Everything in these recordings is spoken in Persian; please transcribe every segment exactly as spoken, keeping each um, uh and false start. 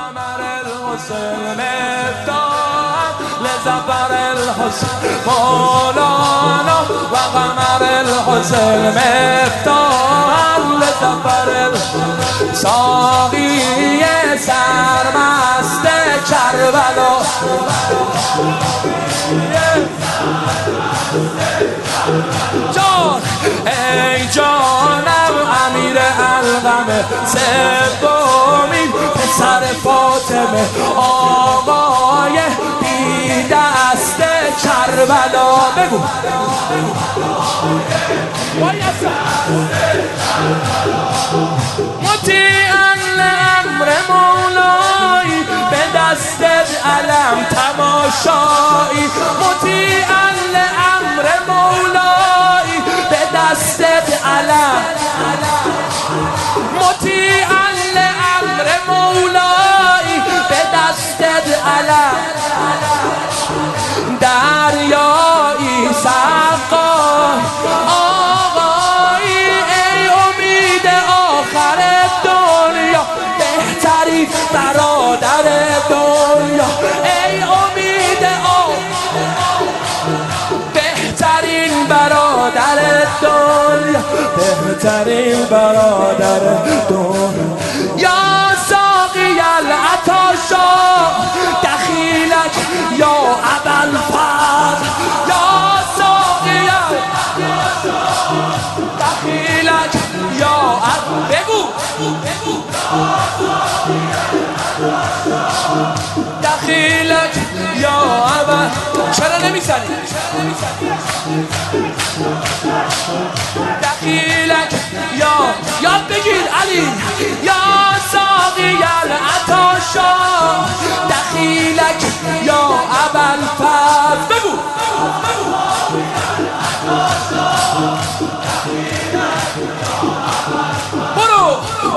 قمر الحسین مفتاح لظفر الحسین مولانا و قمر الحسین مفتاح لظفر الحسین ساقی سرمست کربلا جان ای جانم امیر القم سومی پسر فاطمه آقای بی دست کربلا بگو مطیعا لامر مولایی به دستت علم تماشایی مطیعا لامر مولایی به دستت علم مطیعا لامر مولایی به دستت علم دریایی سقا آقایی ای امید آخر دنیا بهتری برادر دنیا ای امید آخر بهترین برادر دنیا بهترین برادر دنیا یا ساقی العطاشا دخیلک یا ابوالفضل یا ساقی دخیلک یا اب بگو دخیلک یا ابوالفضل چرا نمیزنی دخیلک یا یاد بگیر علی یا ساقی العطاشا دخیلک یا ابوالفضل بگو برو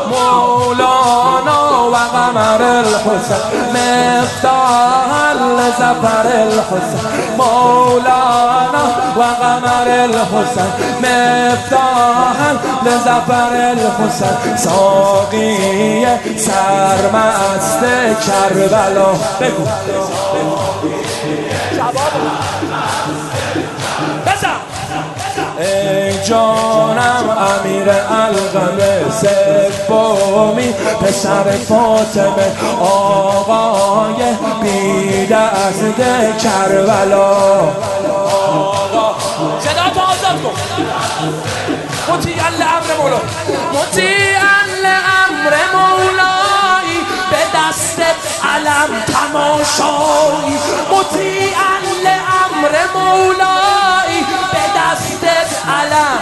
مولانا و قمر الحسین مفتاح لظفر الحسین مولانا و قمر الحسین مفتاح لظفر الحسین ساقی سرمست کربلا بگو ای جانم امیر القم سومی پسر فاطمه آقای بی دست کربلا آقا صدا تو آزاد کن مطیعا لامر مولا مطیعا لامر مولایی به دستت علم تماشایی مطیعا لامر مولایی به دستت علم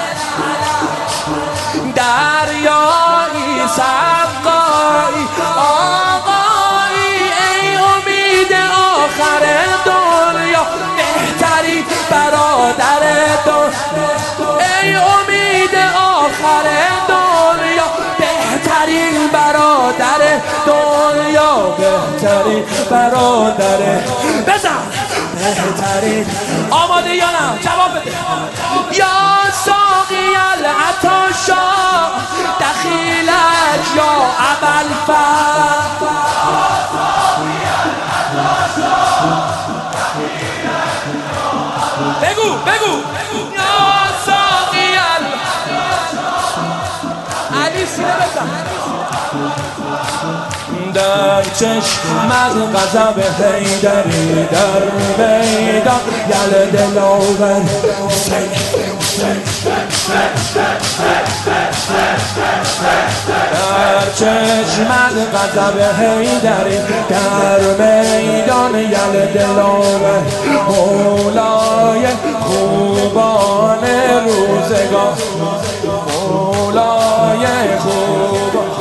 دریایی سقایی آقایی ای امید آخر دنیا بهتری برادر دنیا ای امید آخر دنیا بهترین برادر دنیا بهترین برادر بزن بهترین آماده یا نه جواب بده یا ساقی العطاشا دخیلک یا ابوالفضل بگو بگو یا ساقی علی سینه بزن در چشمت غضب حیدری در میدان یل دلاور در چشمت غضب حیدری در میدان یل دلاور مولای خوبان روزگار مولای خوبان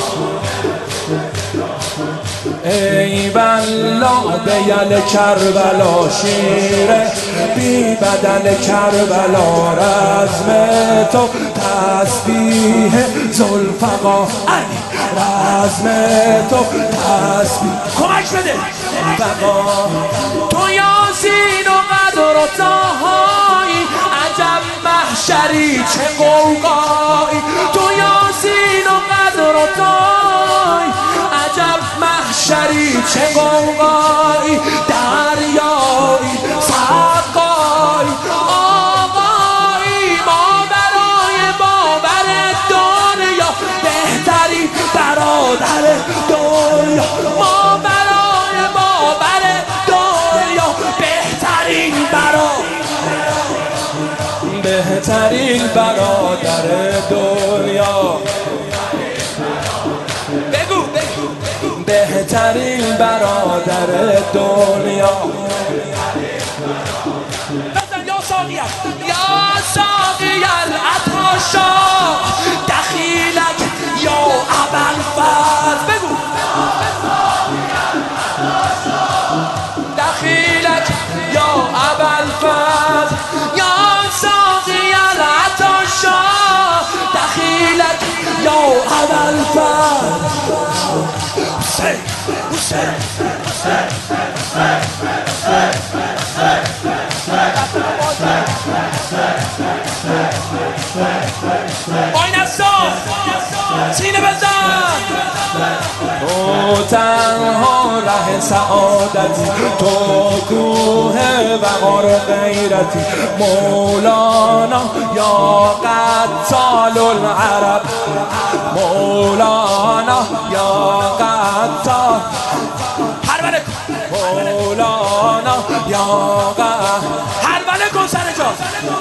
ای والله به یل کربلا شیره بی بدل کربلا رزم تو تسبیح ذوالفقار رزم تو تسبیح کمک بده فقار تو یاسین و قدر و طاهایی عجب محشری چه قوقایی تو یاسین و قدر و طاهایی عجب محشری چه قوقایی دریایی سقایی آقایی ما برای باور دنیا بهتری برادر دنیا ما برای باور دنیا بهترین برادر بهترین برادر دنیا بگو بگو بهترین برادر دنیا بزن یا ساقیت یا ساقی العطاشا دخیلک یا ابوالفضل بگو دخیلک یا ابوالفضل یا ساقی العطاشا دخیلک یا ابوالفضل حسین حسین آین افسان سینه بزن تو تنها ره سعادتی تو کوه وقار غیرتی مولانا یا قتال العرب مولانا یا قتال هربله مولانا یا قتال هربله کن سر جا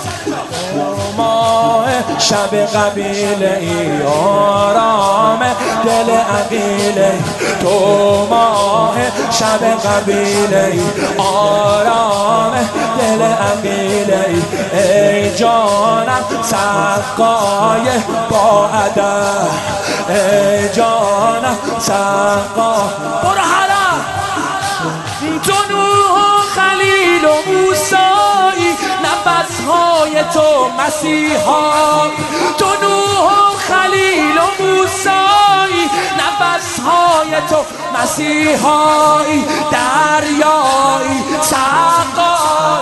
ماه شب قبیله ای آرام دل عقیله تو ماه شب قبیله ای آرام دل عقیله ای ای جانم سقای با ادب ای جانم سقا برو حرم تو نوح و خلیل و موسایی نفسهای تو مسیحا تو نوح و خلیل و موسایی نفسهای تو مسیحایی دریایی سقایی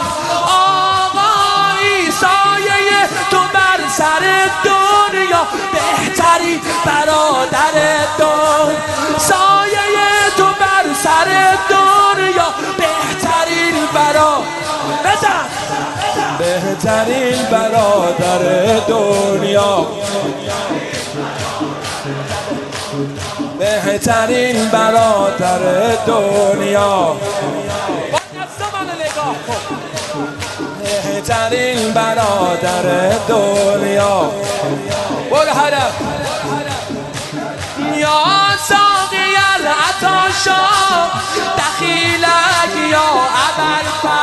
آقایی سایه تو بر سر دنیا بهتری برادر دنیا سایه تو بر سر دنیا بهترین برادر بزن بهترین برادر دنیا بهترین برادر دنیا بهترین برادر دنیا برو هدف یا ساقی العطاشا دخیلک یا ابوالفضل